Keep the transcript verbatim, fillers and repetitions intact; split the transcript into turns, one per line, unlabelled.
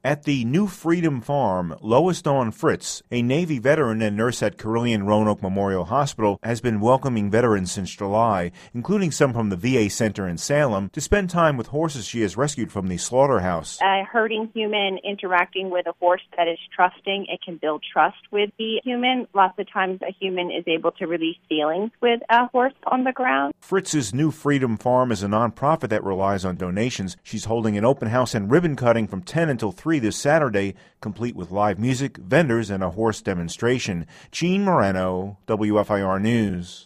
At the New Freedom Farm, Lois Dawn Fritz, a Navy veteran and nurse at Carilion Roanoke Memorial Hospital, has been welcoming veterans since July, including some from the V A Center in Salem, to spend time with horses she has rescued from the slaughterhouse.
A herding human interacting with a horse that is trusting, it can build trust with the human. Lots of times a human is able to release feelings with a horse on the ground.
Fritz's New Freedom Farm is a nonprofit that relies on donations. She's holding an open house and ribbon cutting from ten until three this Saturday, complete with live music, vendors, and a horse demonstration. Gene Moreno, W F I R News.